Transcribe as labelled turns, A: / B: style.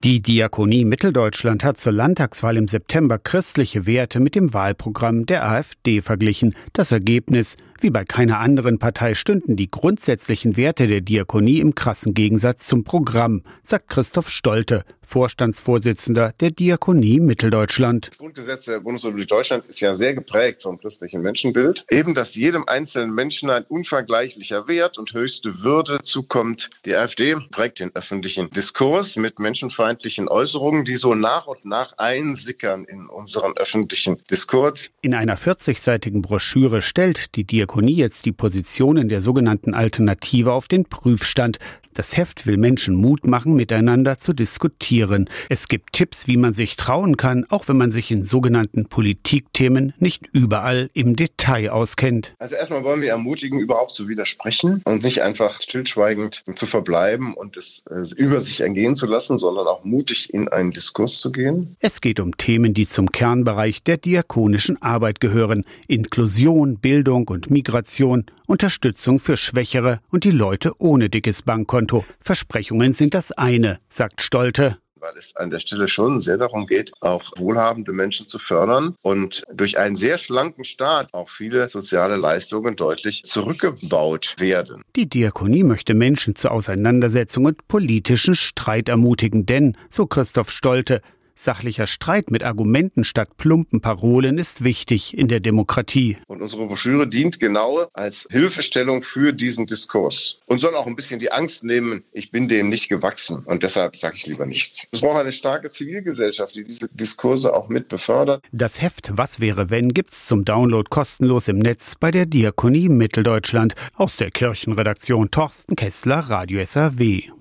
A: Die Diakonie Mitteldeutschland hat zur Landtagswahl im September christliche Werte mit dem Wahlprogramm der AfD verglichen. Das Ergebnis: Wie bei keiner anderen Partei stünden die grundsätzlichen Werte der Diakonie im krassen Gegensatz zum Programm, sagt Christoph Stolte, Vorstandsvorsitzender der Diakonie Mitteldeutschland.
B: Das Grundgesetz der Bundesrepublik Deutschland ist ja sehr geprägt vom christlichen Menschenbild. Eben, dass jedem einzelnen Menschen ein unvergleichlicher Wert und höchste Würde zukommt. Die AfD prägt den öffentlichen Diskurs mit menschenfeindlichen Äußerungen, die so nach und nach einsickern in unseren öffentlichen Diskurs.
A: In einer 40-seitigen Broschüre stellt die Diakonie jetzt die Positionen der sogenannten Alternative auf den Prüfstand. Das Heft will Menschen Mut machen, miteinander zu diskutieren. Es gibt Tipps, wie man sich trauen kann, auch wenn man sich in sogenannten Politikthemen nicht überall im Detail auskennt.
B: Also erstmal wollen wir ermutigen, überhaupt zu widersprechen und nicht einfach stillschweigend zu verbleiben und es über sich ergehen zu lassen, sondern auch mutig in einen Diskurs zu gehen.
A: Es geht um Themen, die zum Kernbereich der diakonischen Arbeit gehören: Inklusion, Bildung und Migration, Unterstützung für Schwächere und die Leute ohne dickes Bankkonto. Versprechungen sind das eine, sagt Stolte.
B: Weil es an der Stelle schon sehr darum geht, auch wohlhabende Menschen zu fördern und durch einen sehr schlanken Staat auch viele soziale Leistungen deutlich zurückgebaut werden.
A: Die Diakonie möchte Menschen zur Auseinandersetzung und politischen Streit ermutigen, denn, so Christoph Stolte, sachlicher Streit mit Argumenten statt plumpen Parolen ist wichtig in der Demokratie.
B: Und unsere Broschüre dient genau als Hilfestellung für diesen Diskurs und soll auch ein bisschen die Angst nehmen, ich bin dem nicht gewachsen und deshalb sage ich lieber nichts. Es braucht eine starke Zivilgesellschaft, die diese Diskurse auch mit befördert.
A: Das Heft Was wäre wenn gibt's zum Download kostenlos im Netz bei der Diakonie Mitteldeutschland. Aus der Kirchenredaktion Torsten Kessler, Radio SAW.